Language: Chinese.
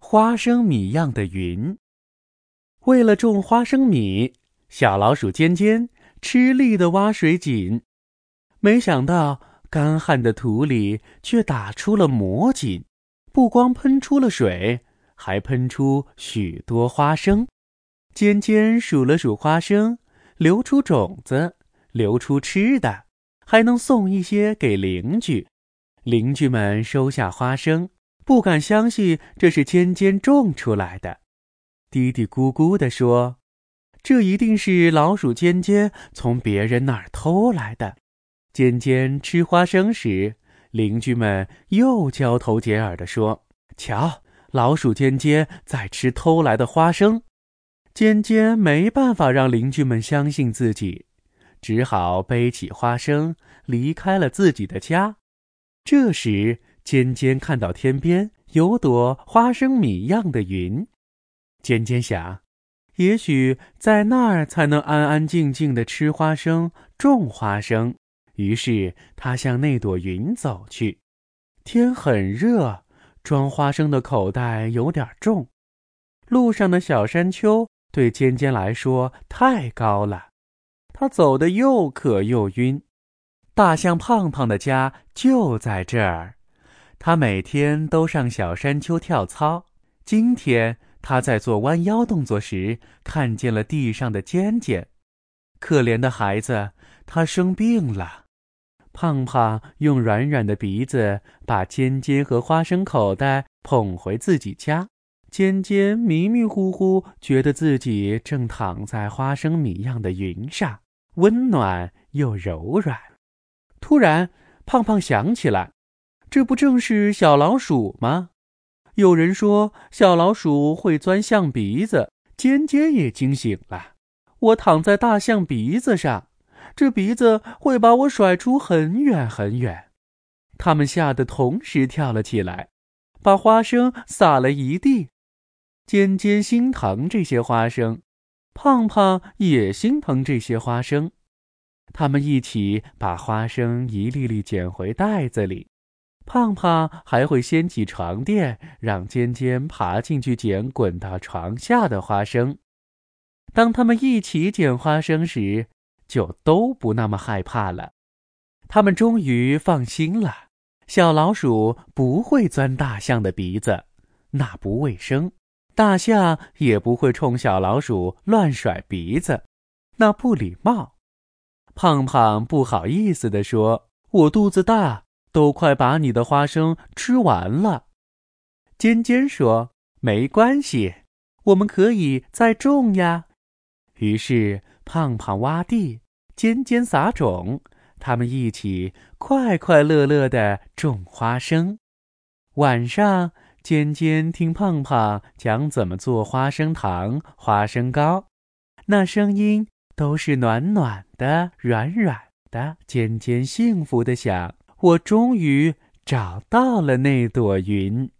花生米样的云。为了种花生米，小老鼠尖尖吃力地挖水井，没想到干旱的土里却打出了魔井，不光喷出了水，还喷出许多花生。尖尖数了数花生，流出种子，流出吃的，还能送一些给邻居。邻居们收下花生，不敢相信这是尖尖种出来的，嘀嘀咕咕地说：“这一定是老鼠尖尖从别人那儿偷来的。”尖尖吃花生时，邻居们又交头接耳地说：“瞧，老鼠尖尖在吃偷来的花生。”尖尖没办法让邻居们相信自己，只好背起花生离开了自己的家。这时，尖尖看到天边有朵花生米样的云。尖尖想，也许在那儿才能安安静静地吃花生、种花生。于是他向那朵云走去。天很热，装花生的口袋有点重。路上的小山丘对尖尖来说太高了，他走得又渴又晕。大象胖胖的家就在这儿，他每天都上小山丘跳操。今天他在做弯腰动作时，看见了地上的尖尖。可怜的孩子，他生病了。胖胖用软软的鼻子把尖尖和花生口袋捧回自己家。尖尖迷迷糊糊觉得自己正躺在花生米样的云上，温暖又柔软。突然，胖胖想起来，这不正是小老鼠吗？有人说小老鼠会钻象鼻子，尖尖也惊醒了。我躺在大象鼻子上，这鼻子会把我甩出很远很远。他们吓得同时跳了起来，把花生撒了一地。尖尖心疼这些花生，胖胖也心疼这些花生。他们一起把花生一粒粒捡回袋子里。胖胖还会掀起床垫，让尖尖爬进去捡滚到床下的花生。当他们一起捡花生时，就都不那么害怕了。他们终于放心了，小老鼠不会钻大象的鼻子，那不卫生；大象也不会冲小老鼠乱甩鼻子，那不礼貌。胖胖不好意思地说：“我肚子大，都快把你的花生吃完了。”尖尖说：“没关系，我们可以再种呀。”于是胖胖挖地，尖尖撒种，他们一起快快乐乐地种花生。晚上，尖尖听胖胖讲怎么做花生糖、花生糕，那声音都是暖暖的、软软的。尖尖幸福地想：我终于找到了那朵云。